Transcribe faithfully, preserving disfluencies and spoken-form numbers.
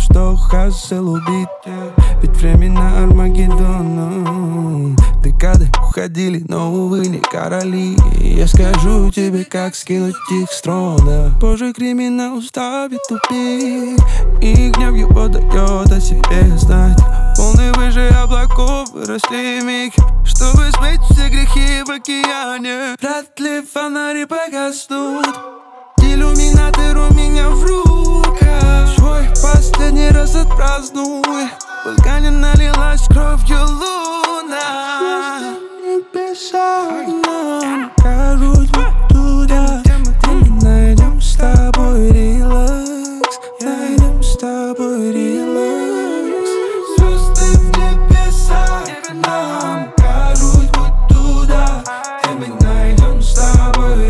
что Хассел убит. Ведь времена Армагеддона, декады уходили, но, увы, не короли. Я скажу тебе, как скинуть их с трона. Позже криминал ставит тупик, и гнев его дает о себе знать. Волны выше облаков выросли миг, чтобы смыть все грехи в океане. Вряд ли фонари погаснут, иллюминатор у меня в руках. Свой последний раз отпразднуй, в вулкане налилась кровью луна. Небеса нам кажут туда, где мы найдем с тобой релакс, найдем с тобой релакс. Звезды в небесах нам кажут туда, где мы найдем с тобой